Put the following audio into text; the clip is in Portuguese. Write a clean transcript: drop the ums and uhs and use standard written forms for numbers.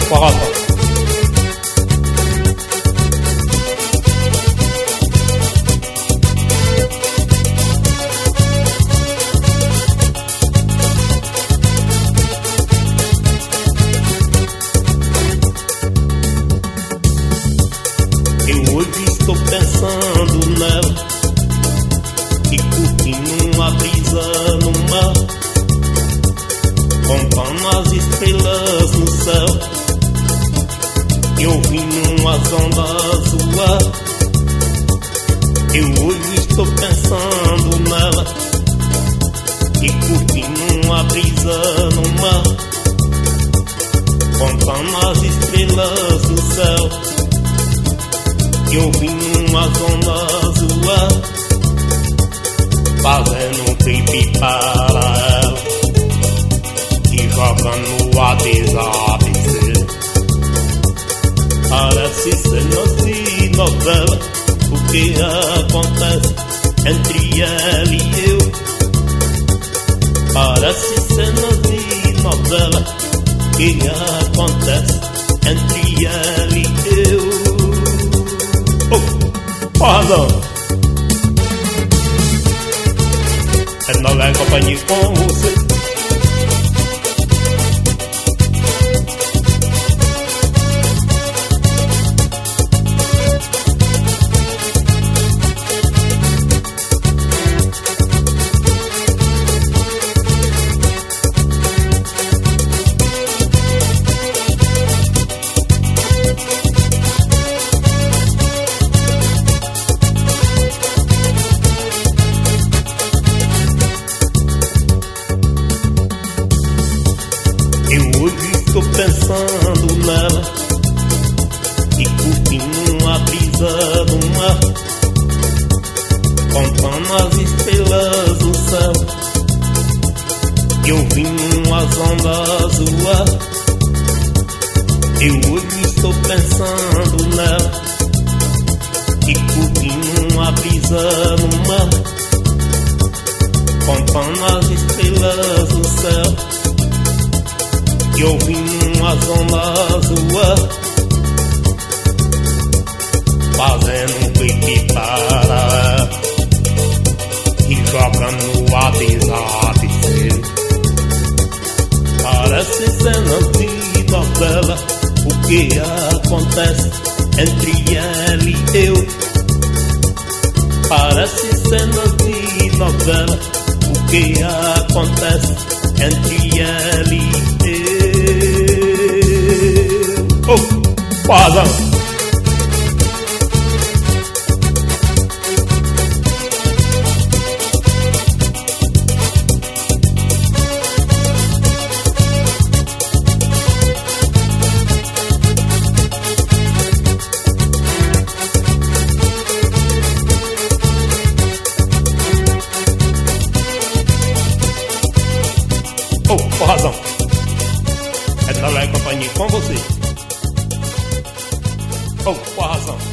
forrozão. Eu hoje estou pensando nela e curtindo uma brisa no mar, contando as estrelas no céu e ouvindo umas ondas voar. Eu hoje estou pensando nela e curtindo uma brisa no mar, contando as estrelas no céu e ouvindo umas ondas voar, fazendo um clipe para ela e jogando no WhatsApp. Parece cenas de novela o que acontece entre ela e eu. Parece cenas de novela o que acontece entre ela e eu. Pardon. É novela companhia com você. Eu hoje estou pensando nela e curtindo uma brisa no mar, contando as estrelas no céu e ouvindo umas ondas voar. Eu hoje estou pensando nela e curtindo uma brisa no mar, contando as estrelas no céu e ouvindo umas ondas voar, fazendo um clipe para ela e jogando no WhatsApp. Parece cenas de novela o que acontece entre ela e eu. Parece cenas de novela o que acontece entre ela e eu. Pardon. Com razão. É novela companhia com você. Com razão.